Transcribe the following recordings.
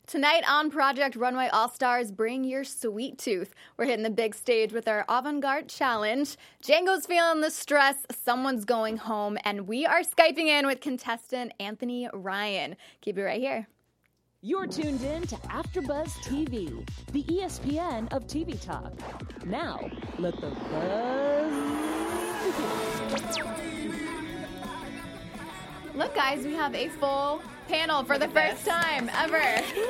Tonight on Project Runway All-Stars, bring your sweet tooth. We're hitting the big stage with our avant-garde challenge. Django's feeling the stress, someone's going home, and we are Skyping in with contestant Anthony Ryan. Keep it right here. You're tuned in to AfterBuzz TV, the ESPN of TV talk. Now, let the buzz begin. Look, guys, we have a full panel for the first time ever.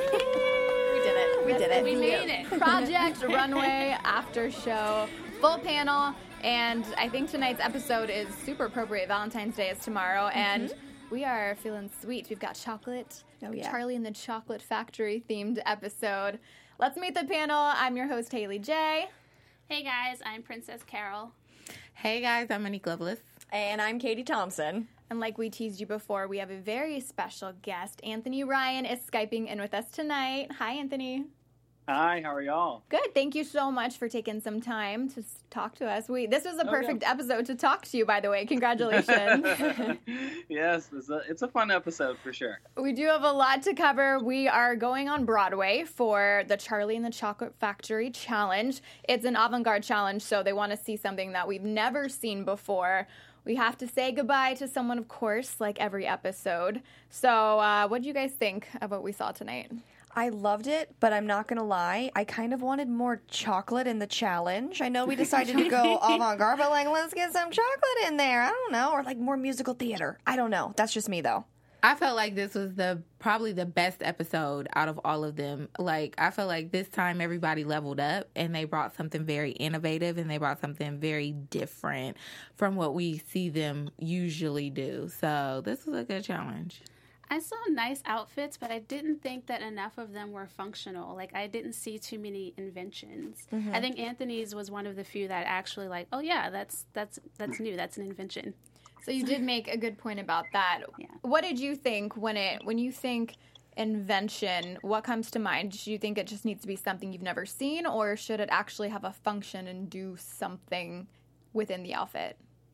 We did it. We made it. Project Runway After Show, full panel, and I think tonight's episode is super appropriate. Valentine's Day is tomorrow, and we are feeling sweet. We've got chocolate, Charlie and the Chocolate Factory themed episode. Let's meet the panel. I'm your host, Haley J. Hey guys, I'm Princess Carol. Hey guys, I'm Monique Loveless. And I'm Katie Thompson. And like we teased you before, we have a very special guest. Anthony Ryan is Skyping in with us tonight. Hi, Anthony. Hi, how are y'all? Good. Thank you so much for taking some time to talk to us. This was a perfect episode to talk to you, by the way. Congratulations. Yes, it's a fun episode for sure. We do have a lot to cover. We are going on Broadway for the Charlie and the Chocolate Factory Challenge. It's an avant-garde challenge, so they want to see something that we've never seen before. We have to say goodbye to someone, of course, like every episode. So what do you guys think of what we saw tonight? I loved it, but I'm not going to lie. I kind of wanted more chocolate in the challenge. I know we decided to go avant-garde, but let's get some chocolate in there. I don't know. Or more musical theater. I don't know. That's just me, though. I felt like this was probably the best episode out of all of them. I felt like this time everybody leveled up and they brought something very innovative and they brought something very different from what we see them usually do. So this was a good challenge. I saw nice outfits, but I didn't think that enough of them were functional. I didn't see too many inventions. Mm-hmm. I think Anthony's was one of the few that actually oh yeah, that's new. That's an invention. So you did make a good point about that. Yeah. What did you think when you think invention, what comes to mind? Do you think it just needs to be something you've never seen, or should it actually have a function and do something within the outfit?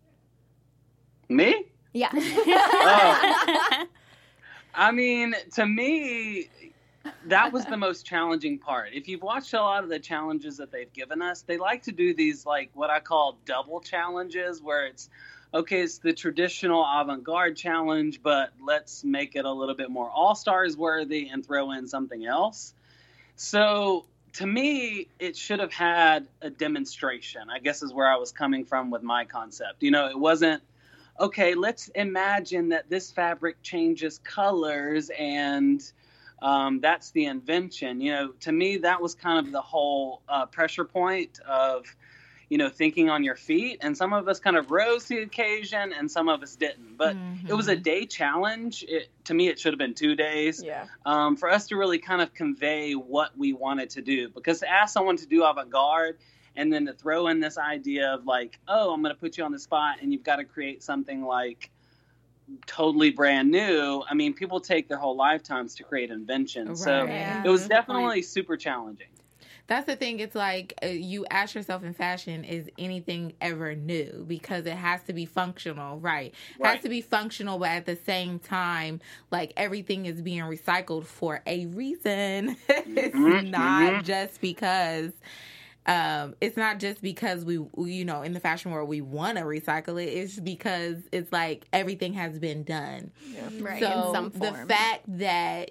Me? Yeah. I mean, to me, that was the most challenging part. If you've watched a lot of the challenges that they've given us, they like to do these, what I call double challenges, where it's the traditional avant-garde challenge, but let's make it a little bit more all-stars worthy and throw in something else. So to me, it should have had a demonstration, I guess is where I was coming from with my concept. It wasn't, let's imagine that this fabric changes colors and that's the invention. To me, that was kind of the whole pressure point of, thinking on your feet. And some of us kind of rose to the occasion and some of us didn't. But it was a day challenge. To me, it should have been 2 days. Yeah. For us to really kind of convey what we wanted to do. Because to ask someone to do avant-garde and then to throw in this idea of I'm going to put you on the spot and you've got to create something totally brand new. I mean, people take their whole lifetimes to create inventions. Right. So it was definitely super challenging. That's the thing. It's you ask yourself in fashion, is anything ever new? Because it has to be functional, right? It has to be functional, but at the same time, everything is being recycled for a reason. It's not just because... it's not just because we in the fashion world we want to recycle it. It's because it's everything has been done. Yeah. Right. So in some form. The fact that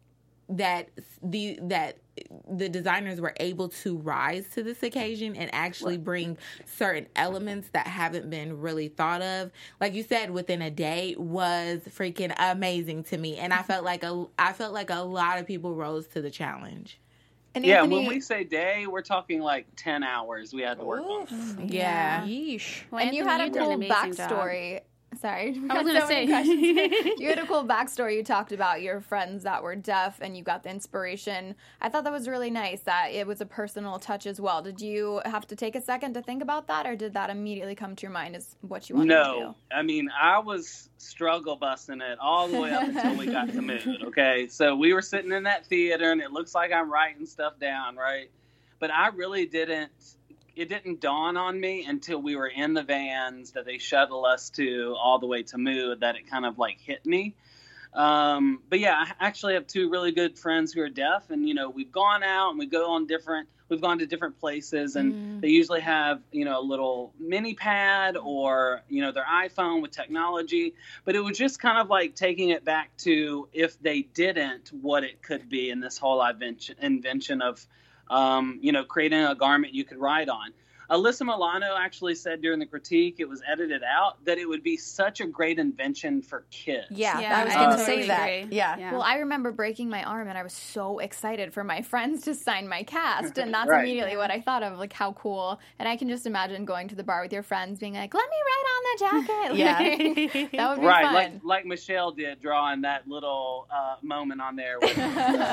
the designers were able to rise to this occasion and actually bring certain elements that haven't been really thought of, like you said, within a day, was freaking amazing to me. And I felt like a lot of people rose to the challenge. And yeah, Anthony, when we say day, we're talking 10 hours we had to work on. Yeah. Yeesh. Well, and you had a cool backstory. Sorry. I was going to say. You had a cool backstory. You talked about your friends that were deaf and you got the inspiration. I thought that was really nice that it was a personal touch as well. Did you have to take a second to think about that, or did that immediately come to your mind as what you wanted to do? No. I mean, I was struggle busting it all the way up until we got to Mood, okay? So we were sitting in that theater and it looks like I'm writing stuff down, right? But I really didn't. It didn't dawn on me until we were in the vans that they shuttle us to all the way to Mood that it kind of hit me. But yeah, I actually have two really good friends who are deaf, and we've gone out and we've gone to different places, and they usually have a little mini pad or their iPhone with technology. But it was just kind of like taking it back to if they didn't, what it could be in this whole invention of creating a garment you could ride on. Alyssa Milano actually said during the critique, it was edited out, that it would be such a great invention for kids. Yeah, I was going to say totally that. agree. Yeah. Well, I remember breaking my arm, and I was so excited for my friends to sign my cast, and that's Right. immediately what I thought of, like, how cool. And I can just imagine going to the bar with your friends, being like, "Let me ride on the jacket." Yeah. Like, that would be Right, fun. like Michelle did, drawing that little moment on there. With,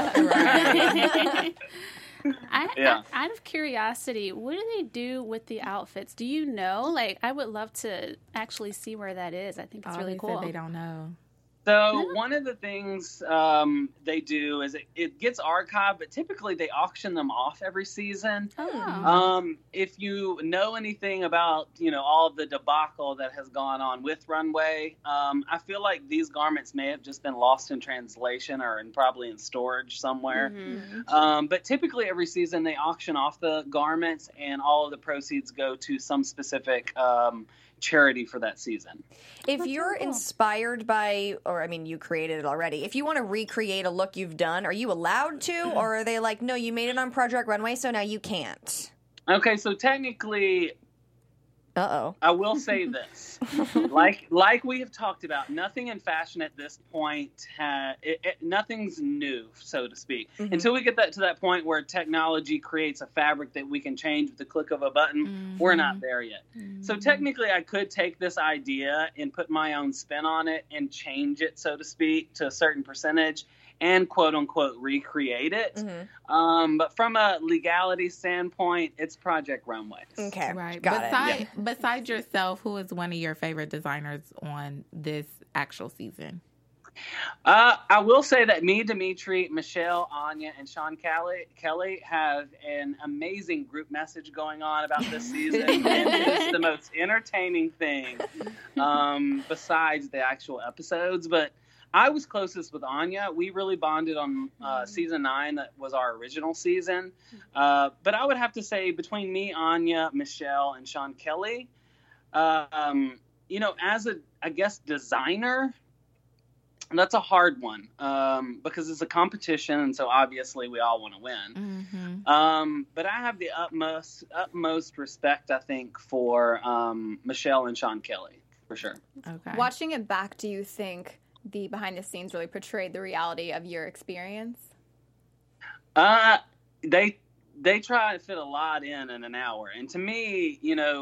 Out of curiosity, what do they do with the outfits? Do you know? Like, I would love to actually see where that is. I think it's really they cool. said they don't know. So one of the things they do is it gets archived, but typically they auction them off every season. Oh. If you know anything about all of the debacle that has gone on with Runway, I feel like these garments may have just been lost in translation or probably in storage somewhere. But typically every season they auction off the garments, and all of the proceeds go to some specific charity for that season. If you're inspired by, or I mean, you created it already, if you want to recreate a look you've done, are you allowed to, or are they like, no, you made it on Project Runway, so now you can't? Okay, so technically, Uh-oh. I will say this, like we have talked about, nothing in fashion at this point, nothing's new, so to speak. Until we get to that point where technology creates a fabric that we can change with the click of a button, we're not there yet. So technically, I could take this idea and put my own spin on it and change it, so to speak, to a certain percentage, and quote unquote recreate it. But from a legality standpoint, it's Project Runway. Okay. Right. Got it. Besides yourself, who is one of your favorite designers on this actual season? I will say that me, Dimitri, Michelle, Anya, and Sean Kelly have an amazing group message going on about this season. And it's the most entertaining thing besides the actual episodes. But I was closest with Anya. We really bonded on season 9. That was our original season. But I would have to say between me, Anya, Michelle, and Sean Kelly, as I guess, designer, that's a hard one because it's a competition, and so obviously we all want to win. But I have the utmost respect, I think, for Michelle and Sean Kelly, for sure. Okay. Watching it back, do you think the behind the scenes really portrayed the reality of your experience? They try to fit a lot in an hour, and to me,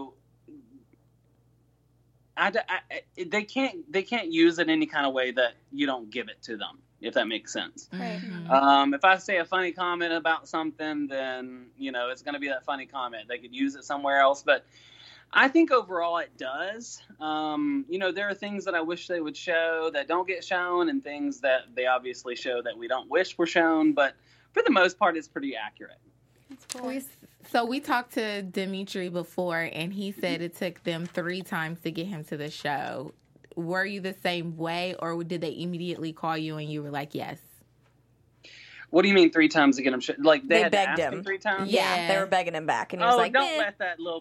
they can't use it any kind of way that you don't give it to them, if that makes sense. Right. If I say a funny comment about something, then it's going to be that funny comment. They could use it somewhere else, but I think overall it does. There are things that I wish they would show that don't get shown, and things that they obviously show that we don't wish were shown. But for the most part, it's pretty accurate. That's cool. So we talked to Dimitri before, and he said it took them 3 times to get him to the show. Were you the same way, or did they immediately call you and you were like, yes? What do you mean 3 times to get him? Like they had begged to ask him 3 times? Yeah, they were begging him back, and he was like, don't let that little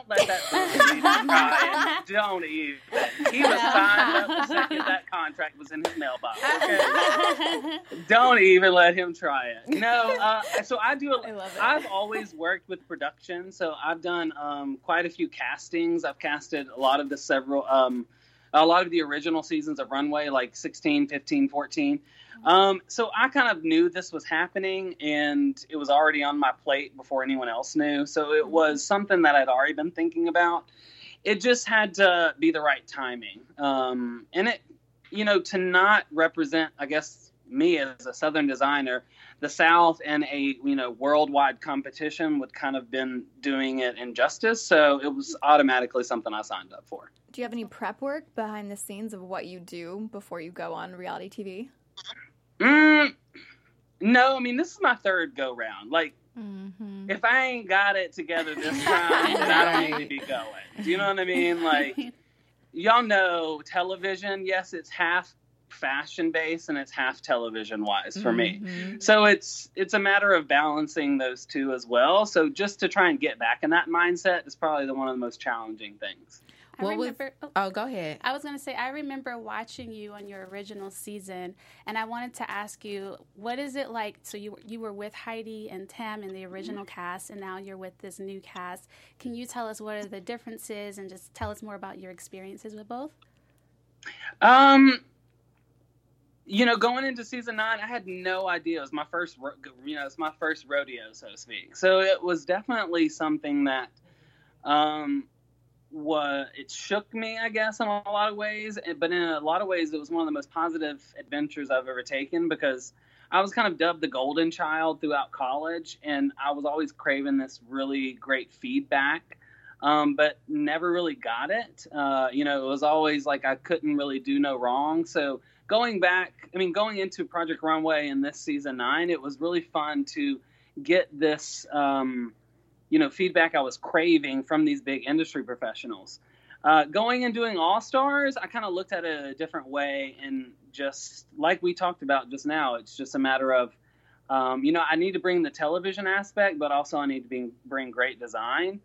try. Don't even. He was signed up the second that contract was in his mailbox. Okay? Don't even let him try it. No, so I do. I love it. I've always worked with production, so I've done quite a few castings. I've casted a lot of the original seasons of Runway, like 16, 15, 14. So I kind of knew this was happening, and it was already on my plate before anyone else knew. So it was something that I'd already been thinking about. It just had to be the right timing. And it, to not represent, I guess, me as a Southern designer, the South and a, worldwide competition would kind of been doing it injustice. So it was automatically something I signed up for. Do you have any prep work behind the scenes of what you do before you go on reality TV? No, I mean, this is my 3rd go round. Like, if I ain't got it together this time, then I don't need to be going. Do you know what I mean? Like, y'all know television, yes, it's half fashion based and it's half television wise for me. So it's a matter of balancing those two as well. So just to try and get back in that mindset is probably one of the most challenging things. Go ahead. I was going to say, I remember watching you on your original season, and I wanted to ask you, what is it like? So you were with Heidi and Tam in the original cast, and now you're with this new cast. Can you tell us what are the differences, and just tell us more about your experiences with both? Going into season 9, I had no idea. It was my first, it's my first rodeo, so to speak. So it was definitely something that, it shook me, I guess, in a lot of ways. But in a lot of ways, it was one of the most positive adventures I've ever taken, because I was kind of dubbed the golden child throughout college, and I was always craving this really great feedback, but never really got it. It was always like I couldn't really do no wrong. So going into Project Runway in this season 9, it was really fun to get this feedback I was craving from these big industry professionals. Going and doing All Stars, I kind of looked at it a different way, and just like we talked about just now, it's just a matter of, I need to bring the television aspect, but also I need to bring great design.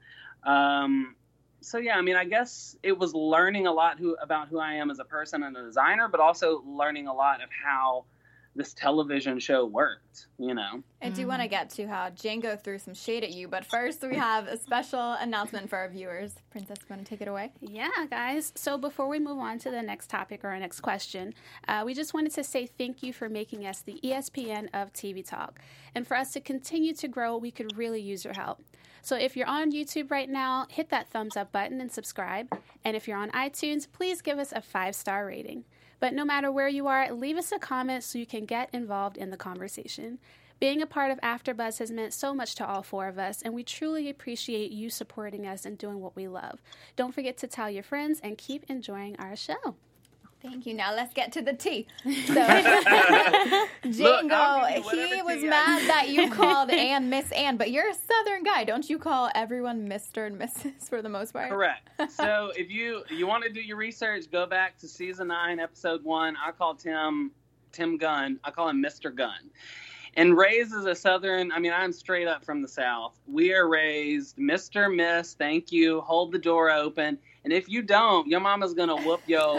I guess it was learning a lot about who I am as a person and a designer, but also learning a lot of how this television show worked, I do want to get to how Django threw some shade at you, but first we have a special announcement for our viewers. Princess, you want to take it away? Yeah, guys. So before we move on to the next topic or our next question, we just wanted to say thank you for making us the ESPN of TV Talk. And for us to continue to grow, we could really use your help. So if you're on YouTube right now, hit that thumbs up button and subscribe. And if you're on iTunes, please give us a 5-star rating. But no matter where you are, leave us a comment so you can get involved in the conversation. Being a part of AfterBuzz has meant so much to all 4 of us, and we truly appreciate you supporting us and doing what we love. Don't forget to tell your friends and keep enjoying our show. Thank you. Now let's get to the tea. So, Django, he was mad that you called Ann Miss Ann, but you're a Southern guy. Don't you call everyone Mr. and Mrs. for the most part? Correct. So if you want to do your research, go back to season 9, episode 1. I call Tim Gunn. I call him Mr. Gunn. And raised as a Southern, I'm straight up from the South. We are raised Mr., Miss, thank you, hold the door open. And if you don't, your mama's going to whoop yo,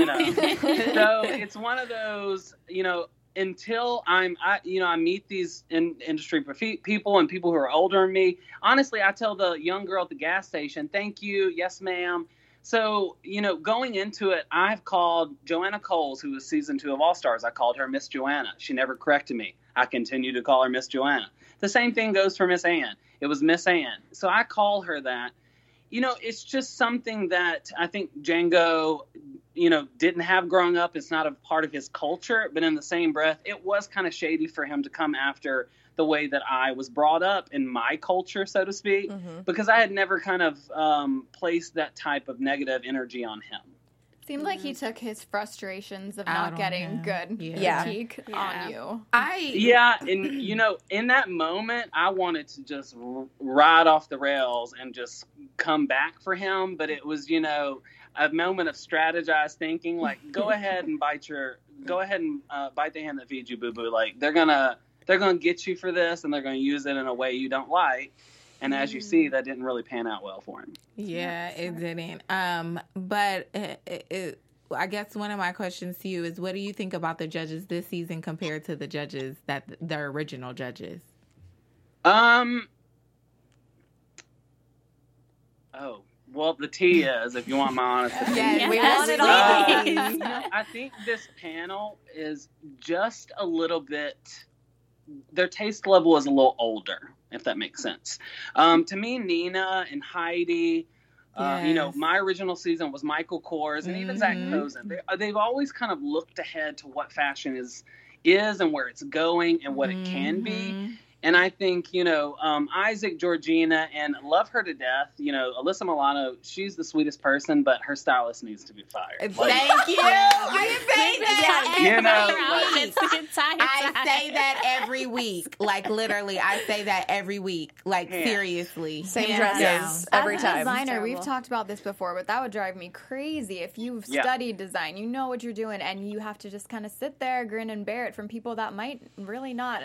So it's one of those, until I meet these industry people and people who are older than me. Honestly, I tell the young girl at the gas station, thank you, yes, ma'am. So, going into it, I've called Joanna Coles, who was season 2 of All Stars. I called her Miss Joanna. She never corrected me. I continue to call her Miss Joanna. The same thing goes for Miss Ann. It was Miss Ann. So I call her that. It's just something that I think Django, didn't have growing up. It's not a part of his culture. But in the same breath, it was kind of shady for him to come after the way that I was brought up in my culture, so to speak, because I had never kind of placed that type of negative energy on him. Seemed like he took his frustrations of not getting good critique on you. And in that moment, I wanted to just ride off the rails and just come back for him. But it was, a moment of strategized thinking. Like, go ahead and bite the hand that feeds you, boo boo. Like they're gonna get you for this, and they're gonna use it in a way you don't like. And as you see, that didn't really pan out well for him. Yeah, it didn't. But I guess one of my questions to you is, what do you think about the judges this season compared to the judges the original judges? Well, the tea is, if you want my honest opinion. Yes, we want it all. I think this panel is just a little bit, their taste level is a little older, if that makes sense. To me, Nina and Heidi, my original season was Michael Kors and even Zach Posen. They've always kind of looked ahead to what fashion is and where it's going and what it can be. And I think, Isaac, Georgina, and love her to death. Alyssa Milano, she's the sweetest person, but her stylist needs to be fired. Thank you. I say that every week. I say that every week. Like, literally, I say that every week. Like, seriously. Same dresses every As a time. designer, we've talked about this before, but that would drive me crazy. If you've studied design, you know what you're doing, and you have to just kind of sit there, grin and bear it from people that might really not.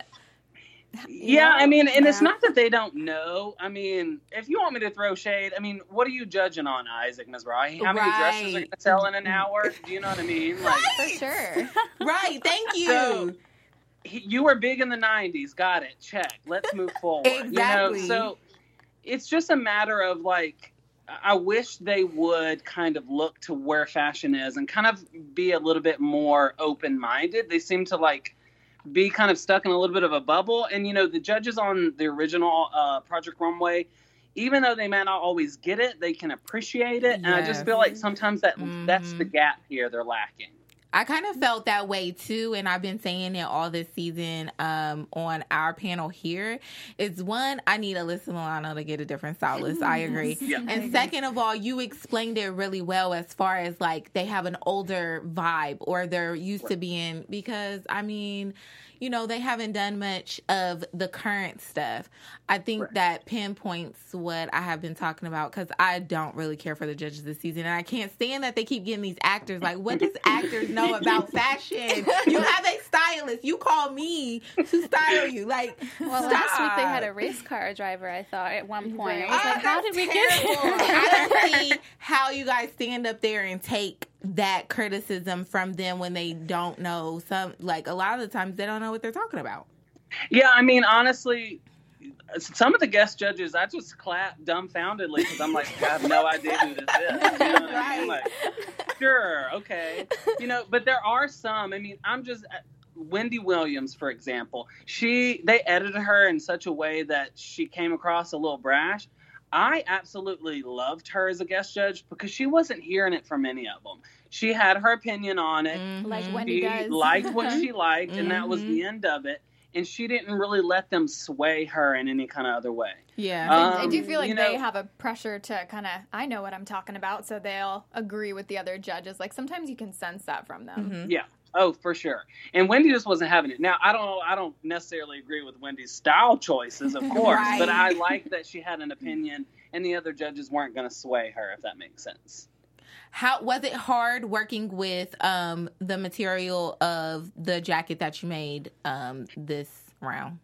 It's not that they don't know. I mean, if you want me to throw shade, what are you judging on, Isaac Mizrahi? How many dresses are going to sell in an hour? Do you know what I mean? Like, for sure. Right. Thank you. So, you were big in the 90s. Got it. Check. Let's move forward. Exactly. So it's just a matter of, like, I wish they would kind of look to where fashion is and kind of be a little bit more open-minded. They seem to, like, be kind of stuck in a little bit of a bubble. And, the judges on the original Project Runway, even though they may not always get it, they can appreciate it. And I just feel like sometimes that's the gap here they're lacking. I kind of felt that way too, and I've been saying it all this season on our panel here. Is one, I need Alyssa Milano to get a different stylist. I agree. Yeah. And second of all, you explained it really well as far as like they have an older vibe or they're used to being, because they haven't done much of the current stuff. I think that pinpoints what I have been talking about, because I don't really care for the judges this season. And I can't stand that they keep getting these actors. Like, what does actors know about fashion? You have a stylist. You call me to style you. Like, last week they had a race car driver, I thought, at one point. I was like, how did we get here? I don't see how you guys stand up there and take that criticism from them when they don't know. A lot of the times they don't know what they're talking about. Yeah, honestly, some of the guest judges, I just clap dumbfoundedly because I'm like, I have no idea who this is. You know what I mean? Like, sure, okay. But there are some. Wendy Williams, for example, they edited her in such a way that she came across a little brash. I absolutely loved her as a guest judge because she wasn't hearing it from any of them. She had her opinion on it. Like Wendy does. She liked what she liked, and that was the end of it. And she didn't really let them sway her in any kind of other way. Yeah. I do feel like they have a pressure to kind of, I know what I'm talking about, so they'll agree with the other judges. Like, sometimes you can sense that from them. Mm-hmm. Yeah. Oh, for sure. And Wendy just wasn't having it. Now, I don't necessarily agree with Wendy's style choices, of course, Right. But I like that she had an opinion and the other judges weren't going to sway her, if that makes sense. How was it hard working with the material of the jacket that you made this round?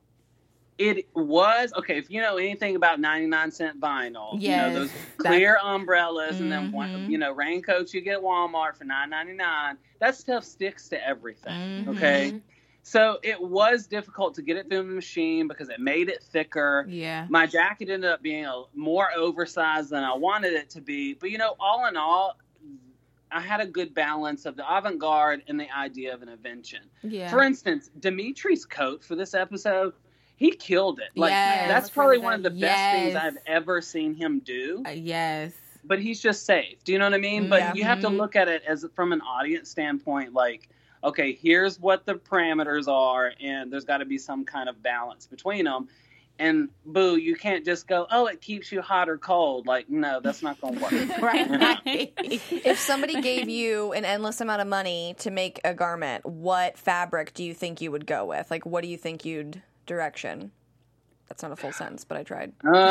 It was, okay, if you know anything about 99-cent vinyl, yes, those clear umbrellas and then, raincoats you get at Walmart for $9.99, that stuff sticks to everything, okay? So it was difficult to get it through the machine because it made it thicker. Yeah. My jacket ended up being more oversized than I wanted it to be. But, all in all, I had a good balance of the avant-garde and the idea of an invention. Yeah. For instance, Dimitri's coat for this episode, he killed it. Like, yes. That's probably one of the best things I've ever seen him do. Yes. But he's just safe. Do you know what I mean? But you have to look at it as from an audience standpoint, like, okay, here's what the parameters are, and there's got to be some kind of balance between them. And, boo, you can't just go, oh, it keeps you hot or cold. Like, no, that's not going to work. Right. If somebody gave you an endless amount of money to make a garment, what fabric do you think you would go with? Like, what do you think you'd direction? That's not a full sentence, but I tried.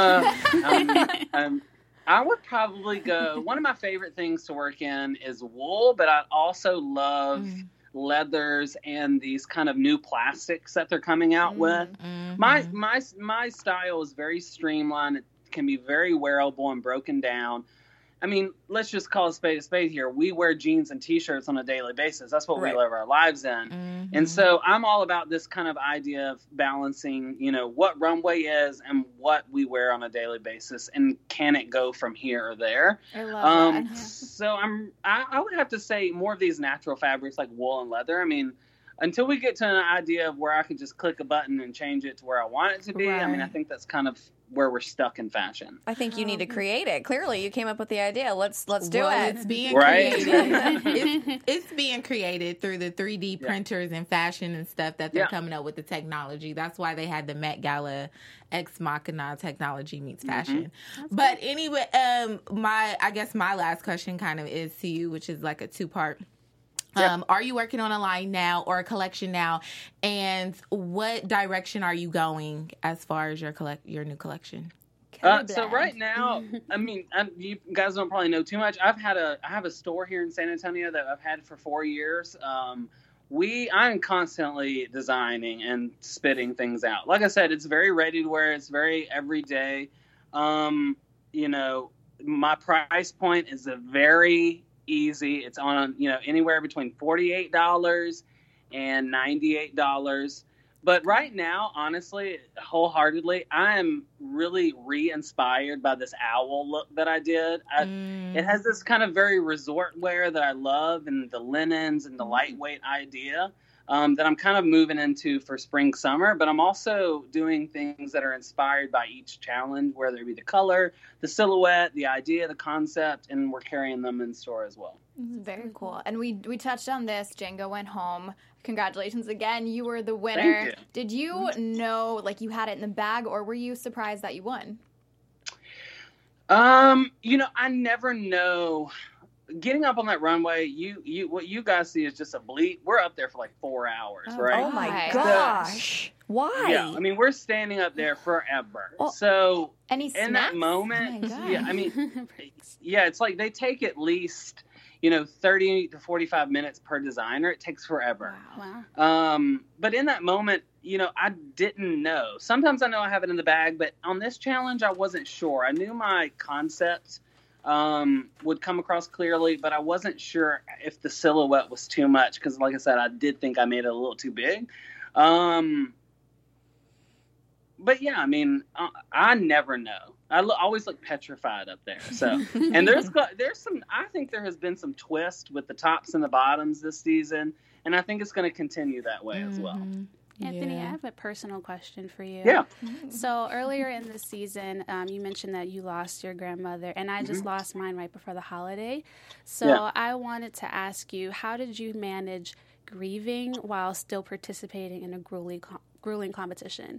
I would probably go, one of my favorite things to work in is wool, but I also love leathers and these kind of new plastics that they're coming out with. My style is very streamlined. It can be very wearable and broken down. Let's just call a spade here. We wear jeans and T-shirts on a daily basis. That's what we live our lives in. And so I'm all about this kind of idea of balancing, what runway is and what we wear on a daily basis, and can it go from here or there? I love that. So I would have to say more of these natural fabrics like wool and leather. until we get to an idea of where I can just click a button and change it to where I want it to be, I mean, I think that's kind of where we're stuck in fashion. I think you need to create it. Clearly, you came up with the idea. Let's do it. It's being Right? created. it's being created through the 3D printers and fashion and stuff that they're coming up with the technology. That's why they had the Met Gala Ex Machina technology meets fashion. But anyway, I guess my last question kind of is to you, which is like a two-part. Are you working on a line now or a collection now? And what direction are you going as far as your new collection? So right now, I mean, you guys don't probably know too much. I have a store here in San Antonio that I've had for 4 years. I'm constantly designing and spitting things out. Like I said, it's very ready to wear. It's very everyday. You know, my price point is a very easy. It's on, anywhere between $48 and $98. But right now, honestly, wholeheartedly, I am really re-inspired by this owl look that I did. It has this kind of very resort wear that I love, and the linens and the lightweight idea that I'm kind of moving into for spring, summer. But I'm also doing things that are inspired by each challenge, whether it be the color, the silhouette, the idea, the concept, and we're carrying them in store as well. Very cool. And we touched on this. Django went home. Congratulations again. You were the winner. Thank you. Did you know, like, you had it in the bag, or were you surprised that you won? I never know. Getting up on that runway, what you guys see is just a bleep. We're up there for like 4 hours, right? Oh my gosh. Why? Yeah, I mean, we're standing up there forever. Oh, so any in that snacks? moment, Oh my God. yeah, I mean, yeah, it's like they take at least 30 to 45 minutes per designer. It takes forever. Wow. But in that moment, I didn't know. Sometimes I know I have it in the bag, but on this challenge, I wasn't sure. I knew my concept would come across clearly, but I wasn't sure if the silhouette was too much because, like I said, I did think I made it a little too big. But yeah, I mean, I never know. I always look petrified up there. So, and there's some. I think there has been some twist with the tops and the bottoms this season, and I think it's going to continue that way as well. Anthony, I have a personal question for you. Yeah. So earlier in the season, you mentioned that you lost your grandmother, and I just lost mine right before the holiday. So I wanted to ask you, how did you manage grieving while still participating in a grueling competition?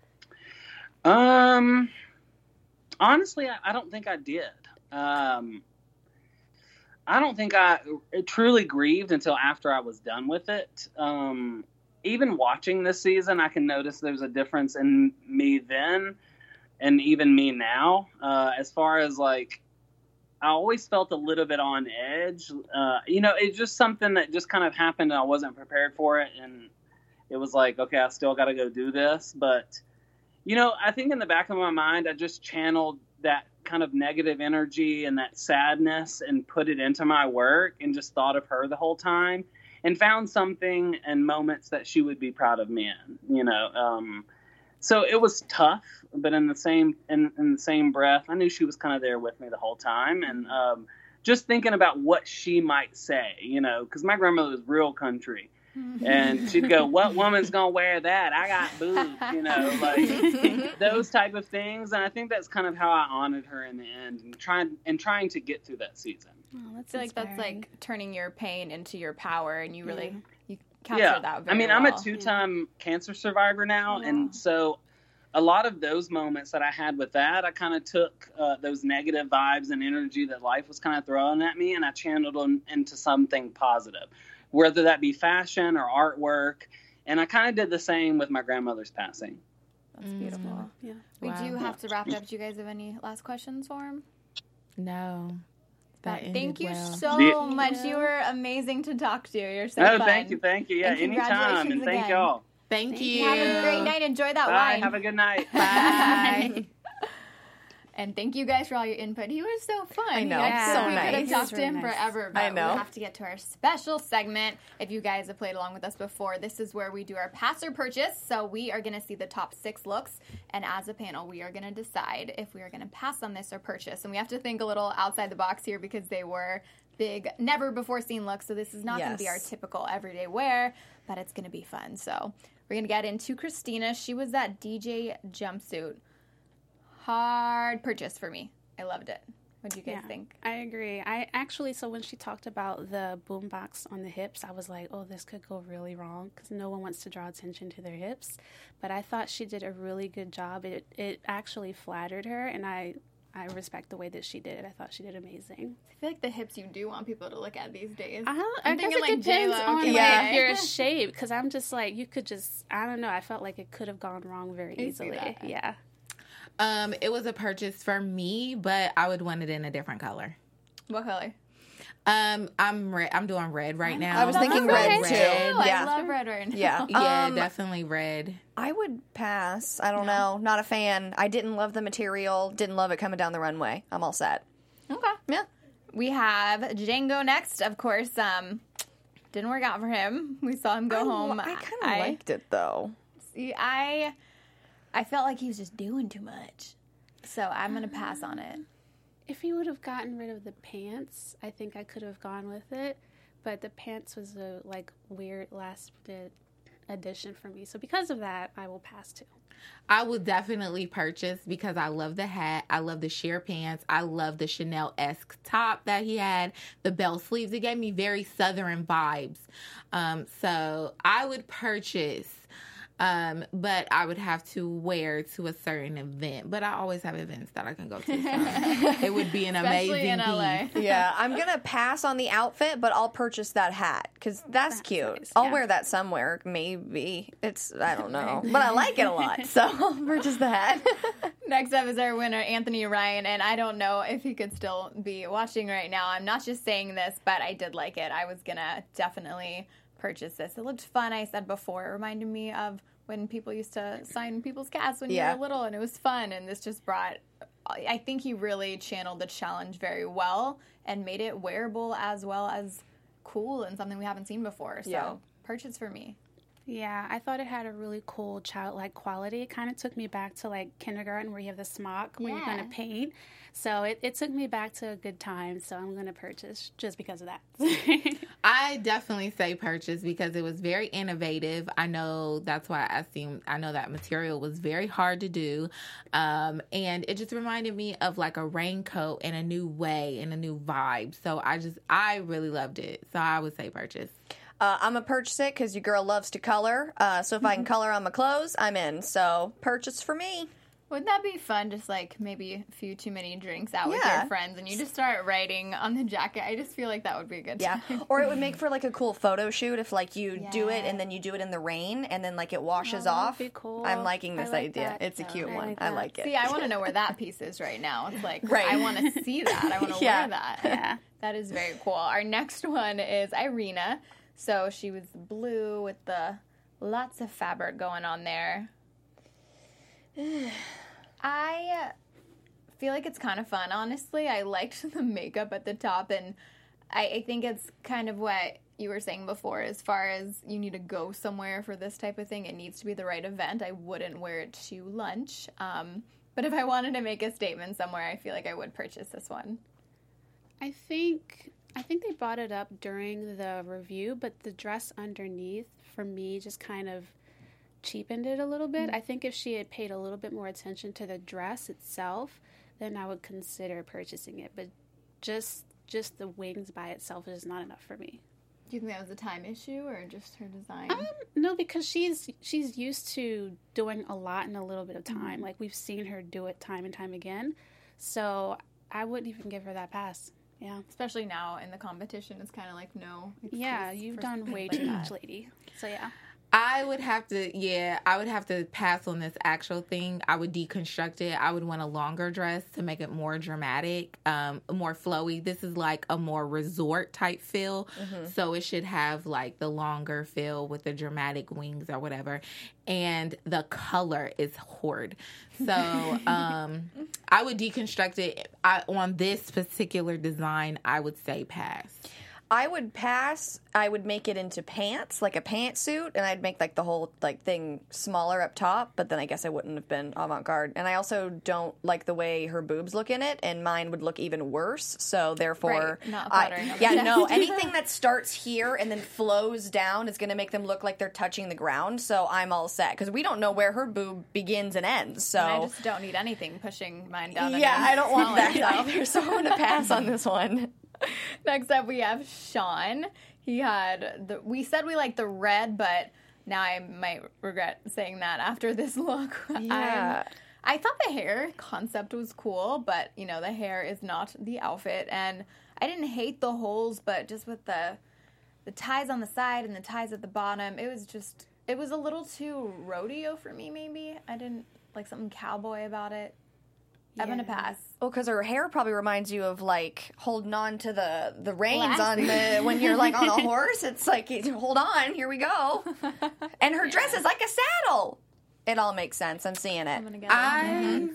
Honestly, I don't think I did. I don't think I truly grieved until after I was done with it. Even watching this season, I can notice there's a difference in me then and even me now. As far as like, I always felt a little bit on edge. It's just something that just kind of happened and I wasn't prepared for it. And it was like, okay, I still got to go do this. But, I think in the back of my mind, I just channeled that kind of negative energy and that sadness and put it into my work and just thought of her the whole time. And found something and moments that she would be proud of me in, So it was tough, but in the same breath, I knew she was kind of there with me the whole time. And just thinking about what she might say, because my grandmother was real country. And she'd go, "What woman's going to wear that? I got boobs," like those type of things. And I think that's kind of how I honored her in the end and trying to get through that season. Oh, that's I feel like that's inspiring. like turning your pain into your power, and you really you captured that very I mean, well. I'm a 2-time cancer survivor now, and so a lot of those moments that I had with that, I kind of took those negative vibes and energy that life was kind of throwing at me, and I channeled them into something positive, whether that be fashion or artwork. And I kind of did the same with my grandmother's passing. That's beautiful. Yeah. We do have to wrap it up. Do you guys have any last questions for him? No. That Thank you well. so much. You were amazing to talk to. You're so fun. Thank you. Yeah, And anytime. congratulations And thank again. y'all. Thank you. Have a great night. Enjoy that Bye. wine. Have a good night. Bye. And thank you guys for all your input. He was so fun. I know. Yeah. So We could have nice. talked to Really him nice. forever, but I know. we have to get to our special segment. If you guys have played along with us before, this is where we do our pass or purchase. So we are going to see the top 6 looks, and as a panel, we are going to decide if we are going to pass on this or purchase. And we have to think a little outside the box here because they were big, never before seen looks. So this is not going to be our Yes. typical everyday wear, but it's going to be fun. So we're going to get into Christina. She was that DJ jumpsuit. Hard purchase for me. I loved it. What do you guys think? I agree. I actually, so when she talked about the boombox on the hips, I was like, oh, this could go really wrong because no one wants to draw attention to their hips. But I thought she did a really good job. It actually flattered her, and I respect the way that she did it. I thought she did amazing. I feel like the hips you do want people to look at these days. I I'm guess thinking it like depends J-Lo, on okay. Yeah. your shape because I'm just like, you could just, I don't know. I felt like it could have gone wrong very see easily. that. Yeah. It was a purchase for me, but I would want it in a different color. What color? I'm doing red right now. I was thinking red, too. I Yeah. love red right now. Yeah. Yeah, definitely red. I would pass. I don't know. Not a fan. I didn't love the material. Didn't love it coming down the runway. I'm all set. Okay. Yeah. We have Django next. Of course, didn't work out for him. We saw him go home. I kind of liked it, though. See, I felt like he was just doing too much. So I'm going to pass on it. If he would have gotten rid of the pants, I think I could have gone with it. But the pants was a weird last minute addition for me. So because of that, I will pass too. I would definitely purchase because I love the hat. I love the sheer pants. I love the Chanel-esque top that he had. The bell sleeves. It gave me very Southern vibes. So I would purchase. But I would have to wear to a certain event. But I always have events that I can go to. So it would be an Especially amazing in LA. piece. Yeah, I'm going to pass on the outfit, but I'll purchase that hat because that's cute. nice, I'll yeah. wear that somewhere, maybe. I don't know. But I like it a lot, so I'll purchase the hat. Next up is our winner, Anthony Ryan, and I don't know if he could still be watching right now. I'm not just saying this, but I did like it. I was going to definitely purchase this. It looked fun, I said before. It reminded me of when people used to sign people's casts when you were little, and it was fun, and this just brought... I think he really channeled the challenge very well and made it wearable as well as cool and something we haven't seen before. So, Yeah. purchase for me. Yeah, I thought it had a really cool childlike quality. It kind of took me back to kindergarten where you have the smock where you're going Yeah. to paint. So it took me back to a good time. So I'm going to purchase just because of that. I definitely say purchase because it was very innovative. I know that's why I know that material was very hard to do. And it just reminded me of a raincoat in a new way and a new vibe. So I really loved it. So I would say purchase. I'm going to purchase it because your girl loves to color. So if I can color on my clothes, I'm in. So purchase for me. Wouldn't that be fun? Just maybe a few too many drinks out with Yeah. your friends, and you just start writing on the jacket. I just feel like that would be a good Yeah. time. Or it would make for a cool photo shoot if you do it and then you do it in the rain and then it washes that would off. be cool. I'm liking I this like idea. that. It's a cute I one. like I that. like it. See, I want to know where that piece is right now. It's Right. I want to see that. I want to Yeah. wear that. Yeah. That is very cool. Our next one is Irina. So she was blue with the lots of fabric going on there. I feel like it's kind of fun, honestly. I liked the makeup at the top, and I think it's kind of what you were saying before, as far as you need to go somewhere for this type of thing. It needs to be the right event. I wouldn't wear it to lunch. But if I wanted to make a statement somewhere, I feel like I would purchase this one. I think they brought it up during the review, but the dress underneath, for me, just kind of cheapened it a little bit. I think if she had paid a little bit more attention to the dress itself, then I would consider purchasing it. But just the wings by itself is not enough for me. Do you think that was a time issue or just her design? No, because she's used to doing a lot in a little bit of time. We've seen her do it time and time again. So I wouldn't even give her that pass. Yeah. Especially now in the competition, it's kind of no. Yeah, excuse you've for done something way like too that. much, lady. So yeah. I would have to pass on this actual thing. I would deconstruct it. I would want a longer dress to make it more dramatic, more flowy. This is like a more resort type feel. So it should have like the longer feel with the dramatic wings or whatever. And the color is horrid. So I would deconstruct it. On this particular design, I would say pass. I would pass. I would make it into pants, like a pantsuit, and I'd make like the whole like thing smaller up top. But then I guess I wouldn't have been avant-garde. And I also don't like the way her boobs look in it, and mine would look even worse. So therefore, Right, not flattering. anything that starts here and then flows down is going to make them look like they're touching the ground. So I'm all set because we don't know where her boob begins and ends. So And I just don't need anything pushing mine down. yeah, any I don't want smaller, that so. either. So I'm going to pass on this one. Next up, we have Sean. He had we said we liked the red, but now I might regret saying that after this look. Yeah. I thought the hair concept was cool, but the hair is not the outfit. And I didn't hate the holes, but just with the ties on the side and the ties at the bottom, it was a little too rodeo for me. Maybe I didn't like something cowboy about it. I'm gonna pass. Well, because her hair probably reminds you of like holding on to the reins Last- on the when you're like on a horse. It's like hold on, here we go. And her dress is like a saddle. It all makes sense. I'm seeing it. I'm gonna get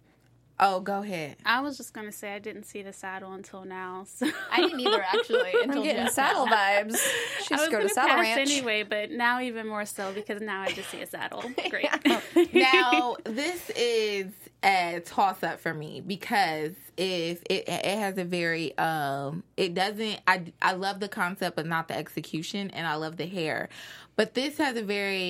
Oh, go ahead. I was just going to say I didn't see the saddle until now. So. I didn't either actually until I'm getting just saddle now. vibes. I Just was go to gonna Saddle pass Ranch. anyway, but now even more so because now I just see a saddle. Great. Now, this is a toss up for me because if it has a very it doesn't I love the concept but not the execution, and I love the hair, but this has a very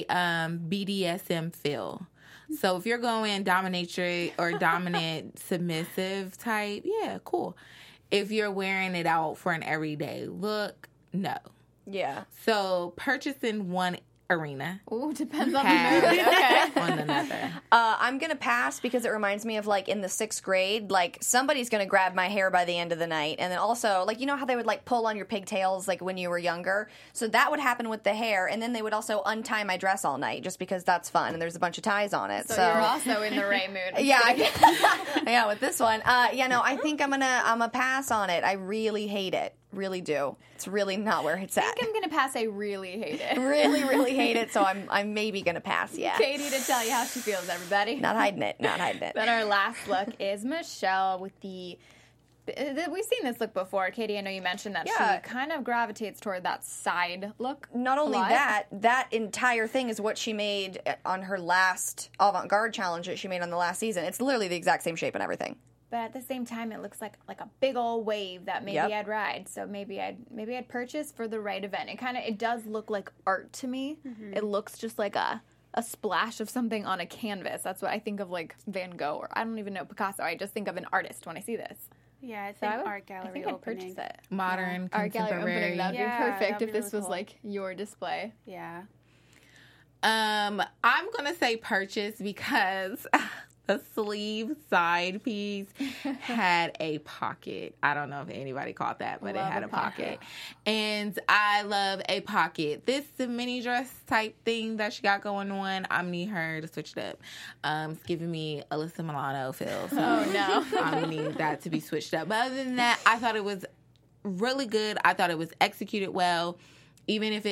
BDSM feel. So if you're going dominatrix or dominant submissive type, yeah, cool. If you're wearing it out for an everyday look, no. Yeah. So purchase in one arena, Ooh, depends on the pass mood. Okay. on another. I'm going to pass because it reminds me of like in the 6th grade, like somebody's going to grab my hair by the end of the night. And then also like, you know how they would like pull on your pigtails like when you were younger? So that would happen with the hair. And then they would also untie my dress all night just because that's fun. And there's a bunch of ties on it. So you're also in the Ray mood. Yeah, yeah, with this one. No, I think I'm gonna pass on it. I really hate it. Really do. It's really not where it's I at. think I'm gonna pass. I really hate it. Really, really hate it. So I'm maybe gonna pass. Yeah. Katie to tell you how she feels, everybody. Not hiding it. Not hiding it. Then our last look is Michelle with the. We've seen this look before. Katie, I know you mentioned that Yeah. she kind of gravitates toward that side look. Not only a lot. that entire thing is what she made on her last avant-garde challenge that she made on the last season. It's literally the exact same shape and everything. But at the same time, it looks like a big old wave that maybe Yep. I'd ride. So maybe I'd purchase for the right event. It does look like art to me. It looks just like a splash of something on a canvas. That's what I think of, like Van Gogh, or I don't even know, Picasso. I just think of an artist when I see this. Yeah, I So think I would- art gallery I think I'd opening. purchase it. Modern, Art gallery contemporary. opening, that'd Yeah, be perfect that'd if be this really was cool. like your display. Yeah. I'm gonna say purchase because the sleeve side piece had a pocket. I don't know if anybody caught that, but Love it had a a pocket. And I love a pocket. This mini dress type thing that she got going on, I need her to switch it up. It's giving me Alyssa Milano feel. So Oh, no. I need that to be switched up. But other than that, I thought it was really good. I thought it was executed well. Even if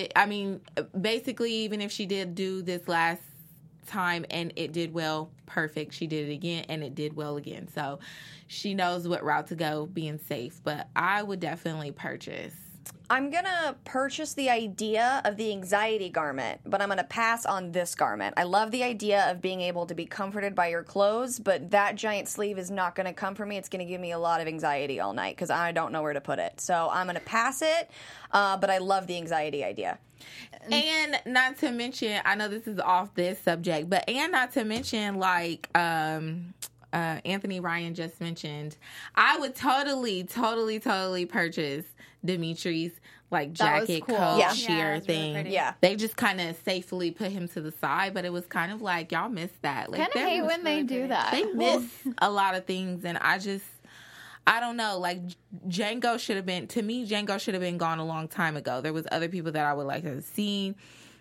even if she did do this last time and it did well, perfect. She did it again and it did well again. So she knows what route to go, being safe. But I would definitely purchase. I'm going to purchase the idea of the anxiety garment, but I'm going to pass on this garment. I love the idea of being able to be comforted by your clothes, but that giant sleeve is not going to come for me. It's going to give me a lot of anxiety all night because I don't know where to put it. So I'm going to pass it, but I love the anxiety idea. And not to mention, I know this is off this subject, but not to mention, like Anthony Ryan just mentioned, I would totally purchase Dimitri's like That was jacket cool. coat Yeah. sheer Yeah, it's really thing. pretty. Yeah. They just kind of safely put him to the side, but it was kind of like y'all missed that. Like, Kind of there hate was- when they do that. they miss a lot of things, and I don't know. Like Django should have been gone a long time ago. There was other people that I would like to have seen.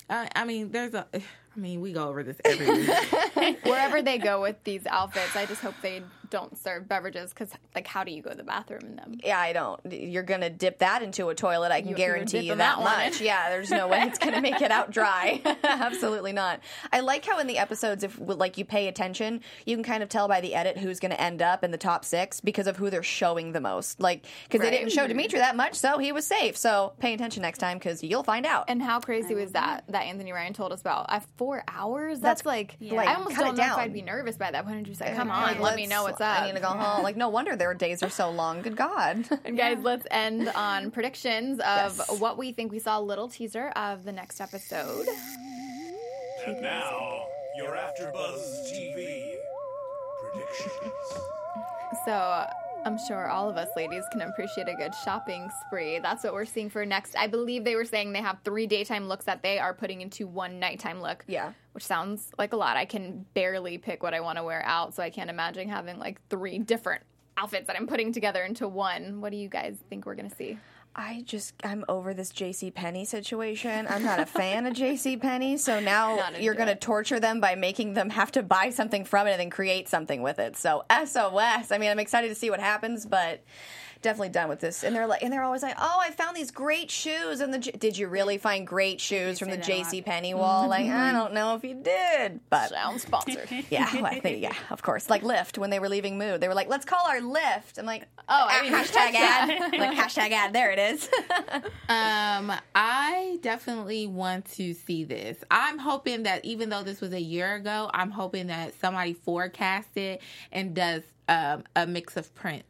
I mean, we go over this every week. Wherever they go with these outfits, I just hope they don't serve beverages because, like, how do you go to the bathroom in them? Yeah, I don't. You're going to dip that into a toilet, I can guarantee you that much. Yeah, there's no way it's going to make it out dry. Absolutely not. I like how in the episodes, if like you pay attention, you can kind of tell by the edit who's going to end up in the top 6 because of who they're showing the most. Like, because they didn't show Dimitri that much, so he was safe. So pay attention next time because you'll find out. And how crazy was that Anthony Ryan told us about? 4 hours? That's like I almost don't know if I'd be nervous by that point. I'd just say, come on, let me know what's up. I need to go home. Like, no wonder their days are so long. Good God. And guys, let's end on predictions of what we think. We saw a little teaser of the next episode. And now, your AfterBuzz TV predictions. So I'm sure all of us ladies can appreciate a good shopping spree. That's what we're seeing for next. I believe they were saying they have 3 daytime looks that they are putting into 1 nighttime look. Yeah. Which sounds like a lot. I can barely pick what I want to wear out, so I can't imagine having like 3 different outfits that I'm putting together into 1. What do you guys think we're going to see? I'm over this JCPenney situation. I'm not a fan of JCPenney, so now you're going to torture them by making them have to buy something from it and then create something with it. So SOS. I mean, I'm excited to see what happens, but definitely done with this. And they're always like, "Oh, I found these great shoes." And did you really find great shoes from the JCPenney wall? Like, I don't know if you did, but sounds sponsored. Yeah, of course. Like Lyft when they were leaving Mood, they were like, "Let's call our Lyft." I'm like, hashtag ad. Like hashtag ad. There it is. I definitely want to see this. I'm hoping that even though this was a year ago, I'm hoping that somebody forecasts it and does a mix of prints.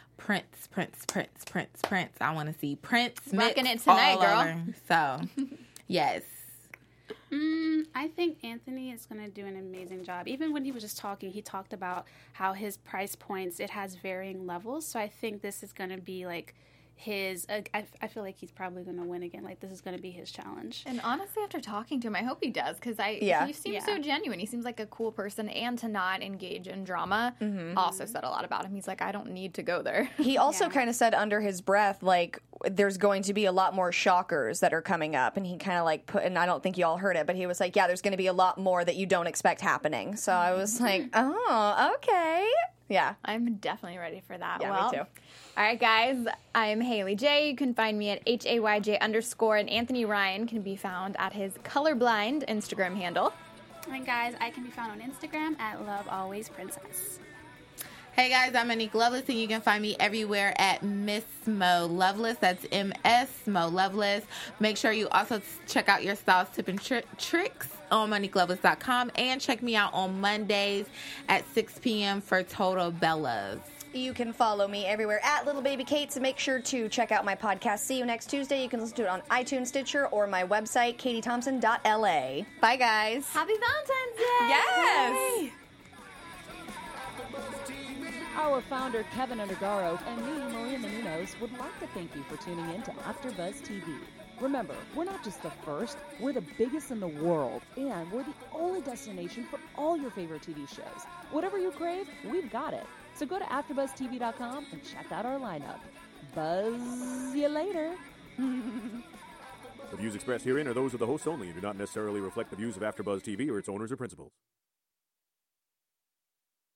I want to see Prince rocking it tonight, girl. Over. So, yes. I think Anthony is going to do an amazing job. Even when he was just talking, he talked about how his price points, it has varying levels. So I think this is going to be like his, I feel like he's probably going to win again. Like, this is going to be his challenge. And honestly, after talking to him, I hope he does, because he seems so genuine. He seems like a cool person, and to not engage in drama also said a lot about him. He's like, I don't need to go there. He also kind of said under his breath, like, there's going to be a lot more shockers that are coming up, and he kind of like put, and I don't think you all heard it, but he was like, yeah, there's going to be a lot more that you don't expect happening. So I was like, oh, okay. Yeah. I'm definitely ready for that. Yeah, well, me too. All right, guys. I'm Haley J. You can find me at HAYJ_, and Anthony Ryan can be found at his Colorblind Instagram handle. And guys, I can be found on Instagram at LoveAlwaysPrincess. Hey guys, I'm Monique Loveless, and you can find me everywhere at Miss Mo Loveless. That's MS Mo Loveless. Make sure you also check out your styles, tip, and tricks on MoniqueLoveless.com, and check me out on Mondays at 6 p.m. for Total Bellas. You can follow me everywhere at Little Baby Kate, so make sure to check out my podcast. See you next Tuesday. You can listen to it on iTunes, Stitcher, or my website, katiethompson.la. Bye, guys. Happy Valentine's Day! Yes! Our founder, Kevin Undergaro, and me, Maria Menounos, would like to thank you for tuning in to AfterBuzz TV. Remember, we're not just the first, we're the biggest in the world, and we're the only destination for all your favorite TV shows. Whatever you crave, we've got it. So go to AfterBuzzTV.com and check out our lineup. Buzz you later. The views expressed herein are those of the hosts only and do not necessarily reflect the views of AfterBuzz TV or its owners or principals.